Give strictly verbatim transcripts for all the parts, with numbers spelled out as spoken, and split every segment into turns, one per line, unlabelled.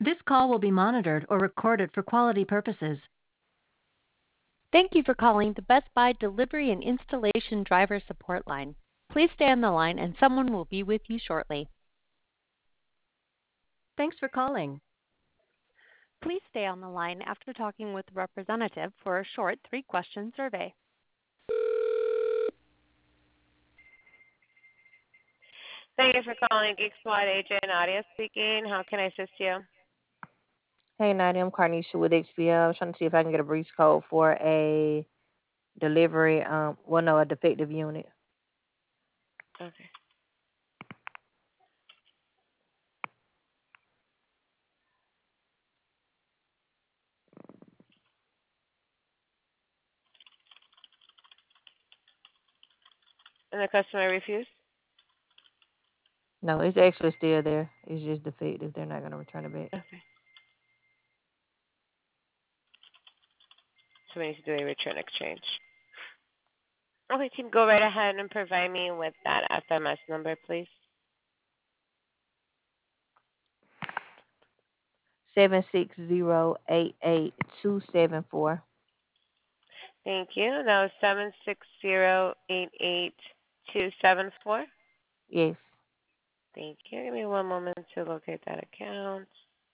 This call will be monitored or recorded for quality purposes.
Thank you for calling the Best Buy Delivery and Installation Driver Support Line. Please stay on the line and someone will be with you shortly.
Thanks for calling.
Please stay on the line after talking with a representative for a short three-question survey. Thank you for calling Geek Squad. Agent Nadia speaking. How can I assist you?
Hey, Nadia, I'm Carnisha with X P L. I'm trying to see if I can get a breach code for a delivery, um, well, no, a defective unit.
Okay. And the customer refused?
No, it's actually still there. It's just defective. They're not going to return it back.
Okay. So we need to do a return exchange. Okay, team, go right ahead and provide me with that F M S number, please.
Seven six zero eight eight two seven four.
Thank you. That was seven six zero eight eight two seven four.
Yes.
Thank you. Give me one moment to locate that account.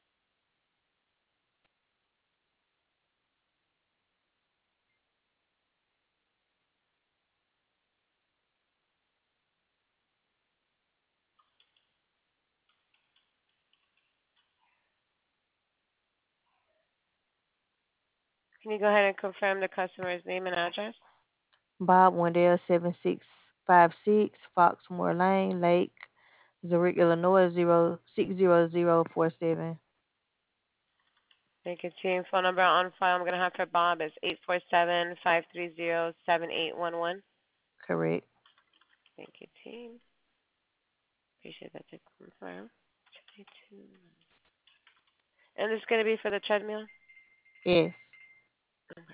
Can you go ahead and confirm the customer's name and address?
Bob Wendell seven six five six Foxmore Lane, Lake, Zurich, Illinois zero six zero zero four seven.
Thank you, team. Phone number on file I'm going to have for Bob is eight four seven, five three zero, seven eight one one.
Correct.
Thank you, team. Appreciate that to confirm. And this is going to be for the treadmill?
Yes.
Okay.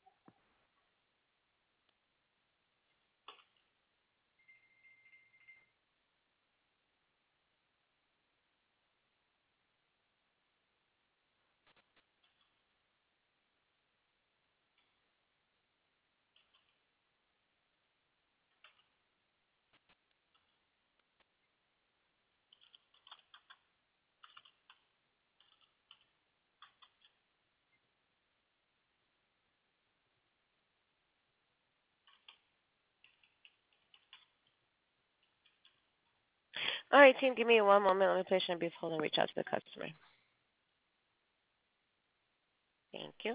All right, team, give me one moment. Let me place you on brief hold and reach out to the customer. Thank you.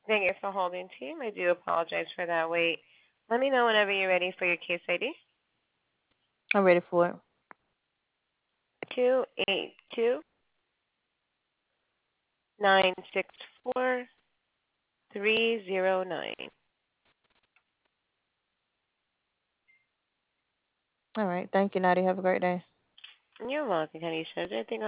Thank you for holding, team. I do apologize for that wait. Let me know whenever you're ready for your case I D.
I'm ready for it.
Two eight two nine six four three zero nine.
All right. Thank you, Nadia. Have a great day.
You're welcome, honey. So is there anything